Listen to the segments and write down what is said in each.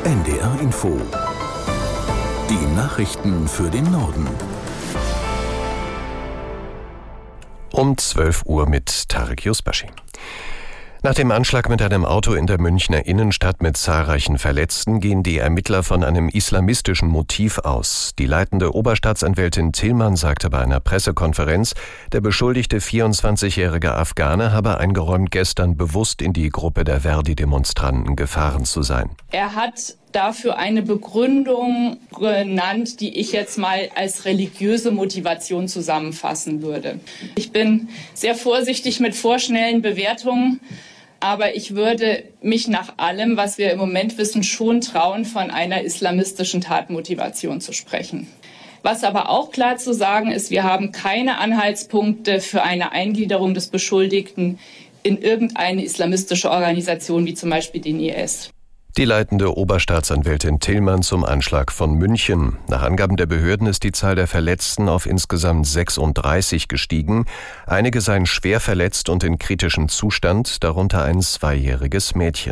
NDR Info. Die Nachrichten für den Norden. Um 12 Uhr mit Tarek Yusbashi. Nach dem Anschlag mit einem Auto in der Münchner Innenstadt mit zahlreichen Verletzten gehen die Ermittler von einem islamistischen Motiv aus. Die leitende Oberstaatsanwältin Tillmann sagte bei einer Pressekonferenz, der beschuldigte 24-jährige Afghane habe eingeräumt, gestern bewusst in die Gruppe der Verdi-Demonstranten gefahren zu sein. Er hat dafür eine Begründung genannt, die ich jetzt mal als religiöse Motivation zusammenfassen würde. Ich bin sehr vorsichtig mit vorschnellen Bewertungen, aber ich würde mich nach allem, was wir im Moment wissen, schon trauen, von einer islamistischen Tatmotivation zu sprechen. Was aber auch klar zu sagen ist, wir haben keine Anhaltspunkte für eine Eingliederung des Beschuldigten in irgendeine islamistische Organisation, wie zum Beispiel den IS. Die leitende Oberstaatsanwältin Tillmann zum Anschlag von München. Nach Angaben der Behörden ist die Zahl der Verletzten auf insgesamt 36 gestiegen. Einige seien schwer verletzt und in kritischem Zustand, darunter ein 2-jähriges Mädchen.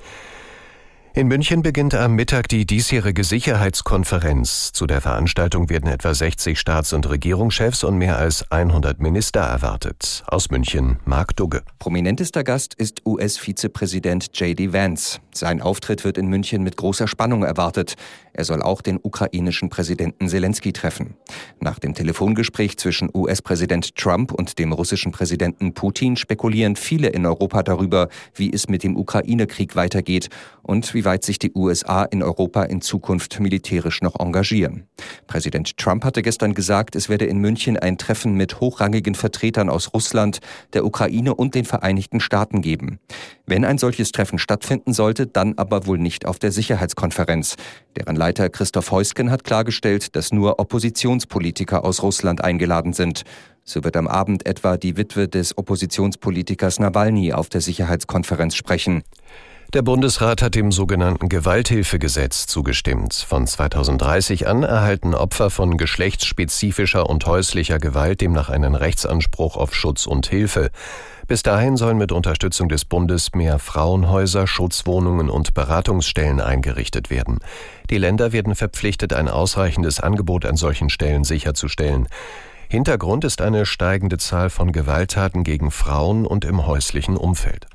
In München beginnt am Mittag die diesjährige Sicherheitskonferenz. Zu der Veranstaltung werden etwa 60 Staats- und Regierungschefs und mehr als 100 Minister erwartet. Aus München, Marc Dugge. Prominentester Gast ist US-Vizepräsident J.D. Vance. Sein Auftritt wird in München mit großer Spannung erwartet. Er soll auch den ukrainischen Präsidenten Zelensky treffen. Nach dem Telefongespräch zwischen US-Präsident Trump und dem russischen Präsidenten Putin spekulieren viele in Europa darüber, wie es mit dem Ukraine-Krieg weitergeht und wie weit sich die USA in Europa in Zukunft militärisch noch engagieren. Präsident Trump hatte gestern gesagt, es werde in München ein Treffen mit hochrangigen Vertretern aus Russland, der Ukraine und den Vereinigten Staaten geben. Wenn ein solches Treffen stattfinden sollte, dann aber wohl nicht auf der Sicherheitskonferenz. Deren Leiter Christoph Heusgen hat klargestellt, dass nur Oppositionspolitiker aus Russland eingeladen sind. So wird am Abend etwa die Witwe des Oppositionspolitikers Nawalny auf der Sicherheitskonferenz sprechen. Der Bundesrat hat dem sogenannten Gewalthilfegesetz zugestimmt. Von 2030 an erhalten Opfer von geschlechtsspezifischer und häuslicher Gewalt demnach einen Rechtsanspruch auf Schutz und Hilfe. Bis dahin sollen mit Unterstützung des Bundes mehr Frauenhäuser, Schutzwohnungen und Beratungsstellen eingerichtet werden. Die Länder werden verpflichtet, ein ausreichendes Angebot an solchen Stellen sicherzustellen. Hintergrund ist eine steigende Zahl von Gewalttaten gegen Frauen und im häuslichen Umfeld.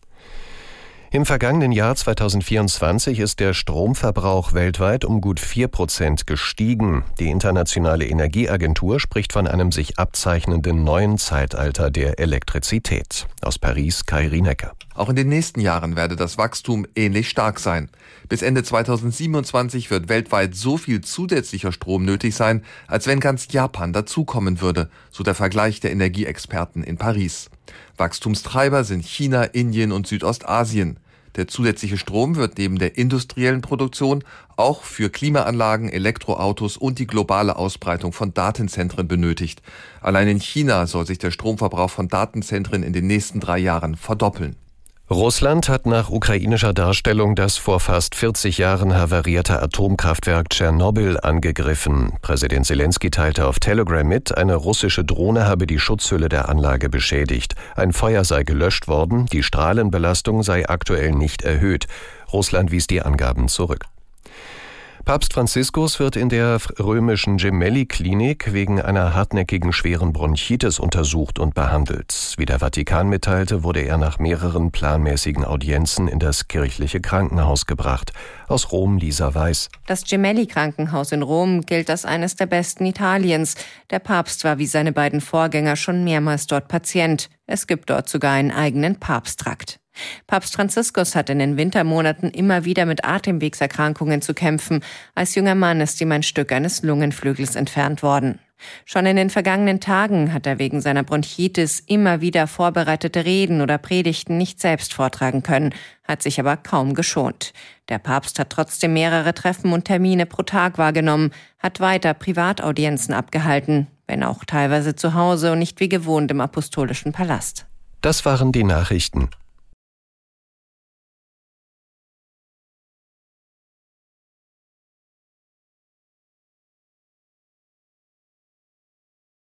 Im vergangenen Jahr 2024 ist der Stromverbrauch weltweit um gut 4% gestiegen. Die Internationale Energieagentur spricht von einem sich abzeichnenden neuen Zeitalter der Elektrizität. Aus Paris, Kai Rienecker. Auch in den nächsten Jahren werde das Wachstum ähnlich stark sein. Bis Ende 2027 wird weltweit so viel zusätzlicher Strom nötig sein, als wenn ganz Japan dazukommen würde, so der Vergleich der Energieexperten in Paris. Wachstumstreiber sind China, Indien und Südostasien. Der zusätzliche Strom wird neben der industriellen Produktion auch für Klimaanlagen, Elektroautos und die globale Ausbreitung von Datenzentren benötigt. Allein in China soll sich der Stromverbrauch von Datenzentren in den nächsten 3 Jahren verdoppeln. Russland hat nach ukrainischer Darstellung das vor fast 40 Jahren havarierte Atomkraftwerk Tschernobyl angegriffen. Präsident Zelensky teilte auf Telegram mit, eine russische Drohne habe die Schutzhülle der Anlage beschädigt. Ein Feuer sei gelöscht worden, die Strahlenbelastung sei aktuell nicht erhöht. Russland wies die Angaben zurück. Papst Franziskus wird in der römischen Gemelli-Klinik wegen einer hartnäckigen schweren Bronchitis untersucht und behandelt. Wie der Vatikan mitteilte, wurde er nach mehreren planmäßigen Audienzen in das kirchliche Krankenhaus gebracht. Aus Rom, Lisa Weiß. Das Gemelli-Krankenhaus in Rom gilt als eines der besten Italiens. Der Papst war wie seine beiden Vorgänger schon mehrmals dort Patient. Es gibt dort sogar einen eigenen Papsttrakt. Papst Franziskus hat in den Wintermonaten immer wieder mit Atemwegserkrankungen zu kämpfen. Als junger Mann ist ihm ein Stück eines Lungenflügels entfernt worden. Schon in den vergangenen Tagen hat er wegen seiner Bronchitis immer wieder vorbereitete Reden oder Predigten nicht selbst vortragen können, hat sich aber kaum geschont. Der Papst hat trotzdem mehrere Treffen und Termine pro Tag wahrgenommen, hat weiter Privataudienzen abgehalten, wenn auch teilweise zu Hause und nicht wie gewohnt im Apostolischen Palast. Das waren die Nachrichten.